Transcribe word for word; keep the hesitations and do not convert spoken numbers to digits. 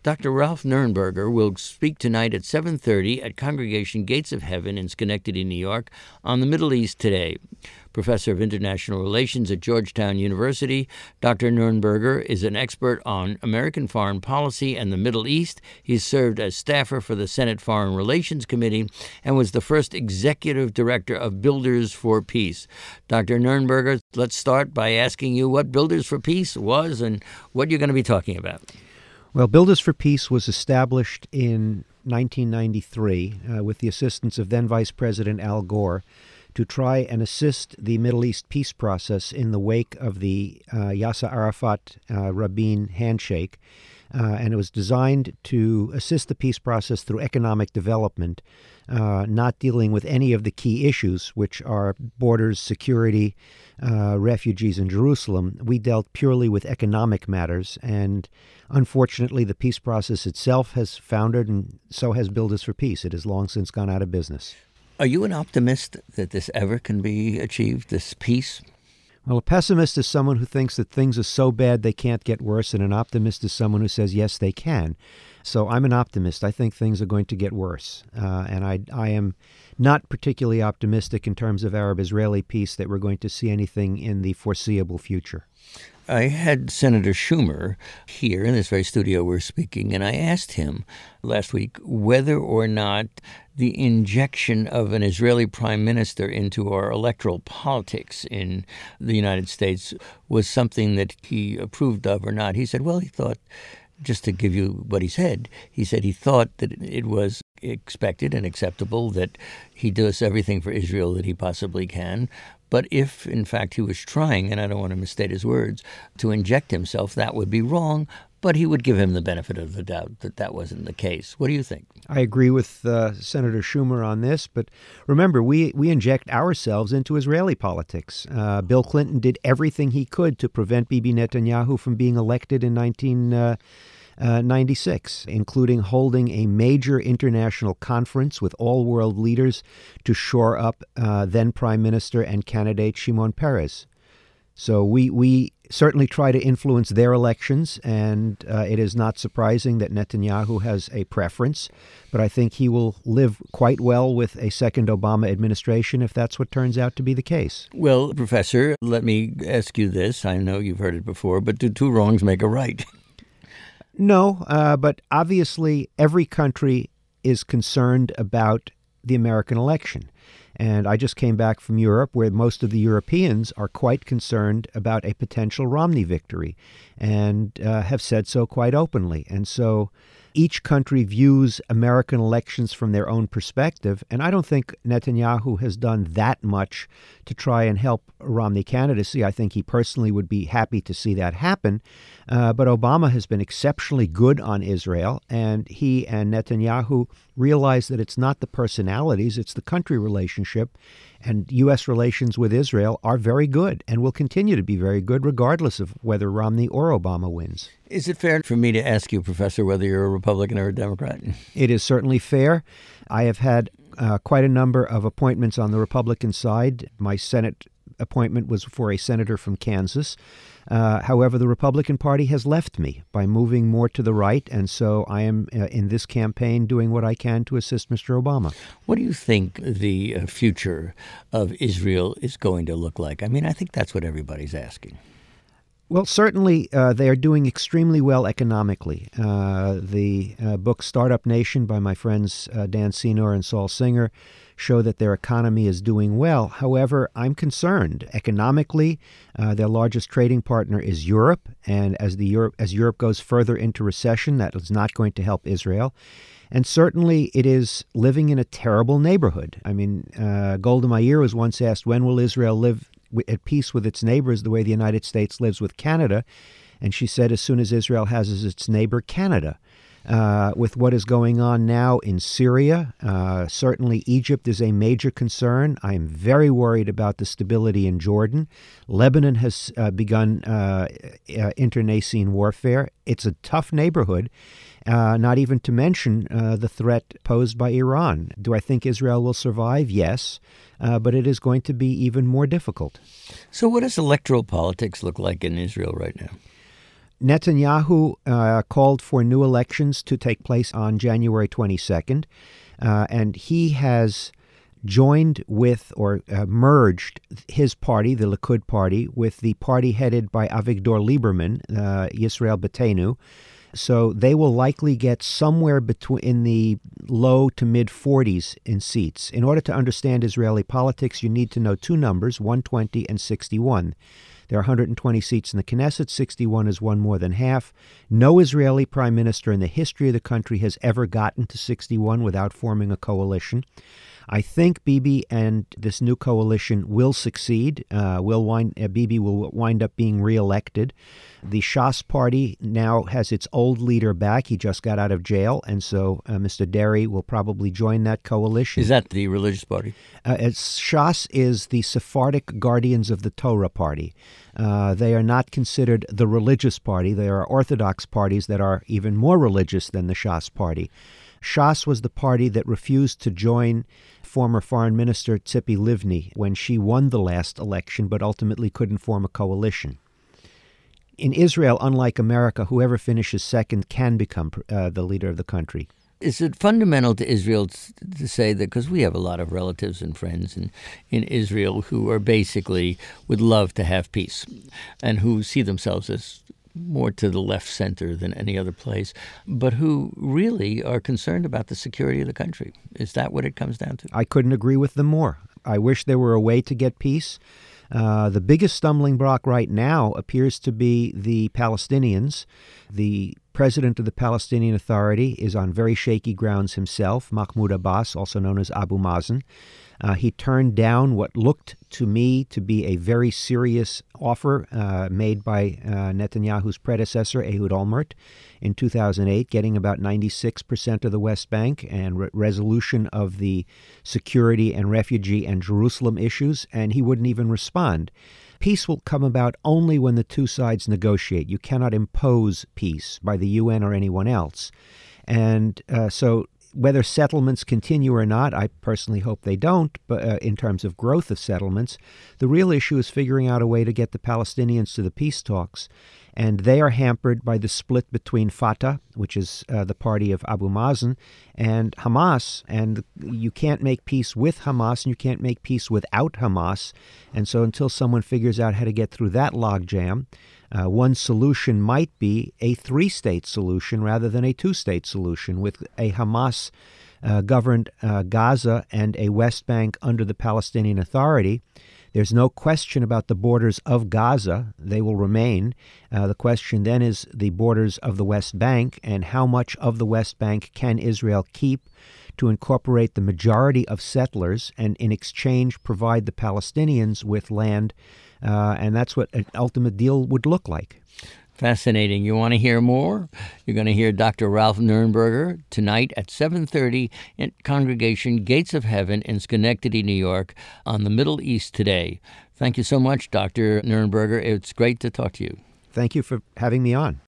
Doctor Ralph Nernberger will speak tonight at seven thirty at Congregation Gates of Heaven in Schenectady, New York, on the Middle East Today. Professor of International Relations at Georgetown University, Doctor Nernberger is an expert on American foreign policy and the Middle East. He served as staffer for the Senate Foreign Relations Committee and was the first executive director of Builders for Peace. Doctor Nernberger, let's start by asking you what Builders for Peace was and what you're going to be talking about. Well, Builders for Peace was established in nineteen ninety-three uh, with the assistance of then Vice President Al Gore to try and assist the Middle East peace process in the wake of the uh, Yasser Arafat-Rabin uh, handshake. Uh, and it was designed to assist the peace process through economic development, uh, not dealing with any of the key issues, which are borders, security, uh, refugees in Jerusalem. We dealt purely with economic matters, and unfortunately, the peace process itself has foundered, and so has Builders for Peace. It has long since gone out of business. Are you an optimist that this ever can be achieved, this peace? Well, a pessimist is someone who thinks that things are so bad they can't get worse, and an optimist is someone who says, yes, they can. So I'm an optimist. I think things are going to get worse. Uh, and I, I am not particularly optimistic in terms of Arab-Israeli peace that we're going to see anything in the foreseeable future. I had Senator Schumer here in this very studio we're speaking, and I asked him last week whether or not the injection of an Israeli prime minister into our electoral politics in the United States was something that he approved of or not. He said, well, he thought, just to give you what he said, he said he thought that it was expected and acceptable that he does everything for Israel that he possibly can. But if, in fact, he was trying, and I don't want to misstate his words, to inject himself, that would be wrong. But he would give him the benefit of the doubt that that wasn't the case. What do you think? I agree with uh, Senator Schumer on this. But remember, we, we inject ourselves into Israeli politics. Uh, Bill Clinton did everything he could to prevent Bibi Netanyahu from being elected in nineteen ninety-six, including holding a major international conference with all world leaders to shore up uh, then Prime Minister and candidate Shimon Peres. So we we certainly try to influence their elections, and uh, it is not surprising that Netanyahu has a preference, but I think he will live quite well with a second Obama administration if that's what turns out to be the case. Well, Professor, let me ask you this. I know you've heard it before, but do two wrongs make a right? No, uh, but obviously every country is concerned about the American election. And I just came back from Europe, where most of the Europeans are quite concerned about a potential Romney victory and uh, have said so quite openly. And so each country views American elections from their own perspective. And I don't think Netanyahu has done that much to try and help Romney candidacy. I think he personally would be happy to see that happen. Uh, but Obama has been exceptionally good on Israel, and he and Netanyahu realize that it's not the personalities, it's the country relationship. And U S relations with Israel are very good and will continue to be very good regardless of whether Romney or Obama wins. Is it fair for me to ask you, Professor, whether you're a Republican or a Democrat? It is certainly fair. I have had uh, quite a number of appointments on the Republican side. My Senate appointment was for a senator from Kansas. Uh, however, the Republican Party has left me by moving more to the right, and so I am uh, in this campaign doing what I can to assist Mister Obama. What do you think the uh, future of Israel is going to look like? I mean, I think that's what everybody's asking. Well, certainly uh, they are doing extremely well economically. Uh, the uh, book Startup Nation by my friends uh, Dan Senor and Saul Singer show that their economy is doing well. However, I'm concerned. Economically, uh, their largest trading partner is Europe, and as the Europe as Europe goes further into recession, that is not going to help Israel. And certainly it is living in a terrible neighborhood. I mean, uh, Golda Meir was once asked, when will Israel live at peace with its neighbors the way the United States lives with Canada? And she said, as soon as Israel has as its neighbor Canada. Uh, with what is going on now in Syria, uh, certainly Egypt is a major concern. I am very worried about the stability in Jordan. Lebanon has uh, begun uh, uh, internecine warfare. It's a tough neighborhood, uh, not even to mention uh, the threat posed by Iran. Do I think Israel will survive? Yes, uh, but it is going to be even more difficult. So what does electoral politics look like in Israel right now? Netanyahu uh, called for new elections to take place on January twenty-second, uh, and he has joined with or uh, merged his party, the Likud party, with the party headed by Avigdor Lieberman, uh, Yisrael Beitenu. So they will likely get somewhere between in the low to mid forties in seats. In order to understand Israeli politics, you need to know two numbers, one hundred twenty and sixty-one. There are one hundred twenty seats in the Knesset. sixty-one is one more than half. No Israeli prime minister in the history of the country has ever gotten to sixty-one without forming a coalition. I think Bibi and this new coalition will succeed. Uh, will wind, uh, Bibi will wind up being reelected. The Shas party now has its old leader back. He just got out of jail, and so uh, Mister Deri will probably join that coalition. Is that the religious party? Uh, it's, Shas is the Sephardic Guardians of the Torah party. Uh, they are not considered the religious party. They are Orthodox parties that are even more religious than the Shas party. Shas was the party that refused to join former Foreign Minister Tzipi Livni when she won the last election, but ultimately couldn't form a coalition. In Israel, unlike America, whoever finishes second can become uh, the leader of the country. Is it fundamental to Israel to say that, because we have a lot of relatives and friends in, in Israel who are basically would love to have peace and who see themselves as more to the left center than any other place, but who really are concerned about the security of the country? Is that what it comes down to? I couldn't agree with them more. I wish there were a way to get peace. Uh, the biggest stumbling block right now appears to be the Palestinians. The president of the Palestinian Authority is on very shaky grounds himself, Mahmoud Abbas, also known as Abu Mazen. Uh, he turned down what looked to me to be a very serious offer uh, made by uh, Netanyahu's predecessor, Ehud Olmert, in two thousand eight, getting about ninety-six percent of the West Bank and re- resolution of the security and refugee and Jerusalem issues, and he wouldn't even respond. Peace will come about only when the two sides negotiate. You cannot impose peace by the U N or anyone else. And uh, so whether settlements continue or not, I personally hope they don't, but uh, in terms of growth of settlements, the real issue is figuring out a way to get the Palestinians to the peace talks. And they are hampered by the split between Fatah, which is uh, the party of Abu Mazen, and Hamas. And you can't make peace with Hamas, and you can't make peace without Hamas. And so until someone figures out how to get through that logjam, uh, one solution might be a three-state solution rather than a two-state solution, with a Hamas uh, governed uh, Gaza and a West Bank under the Palestinian Authority. There's no question about the borders of Gaza. They will remain. Uh, the question then is the borders of the West Bank, and how much of the West Bank can Israel keep to incorporate the majority of settlers and in exchange provide the Palestinians with land. Uh, and that's what an ultimate deal would look like. Fascinating. You want to hear more? You're going to hear Doctor Ralph Nurnberger tonight at seven thirty in Congregation Gates of Heaven in Schenectady, New York, on the Middle East Today. Thank you so much, Doctor Nurnberger. It's great to talk to you. Thank you for having me on.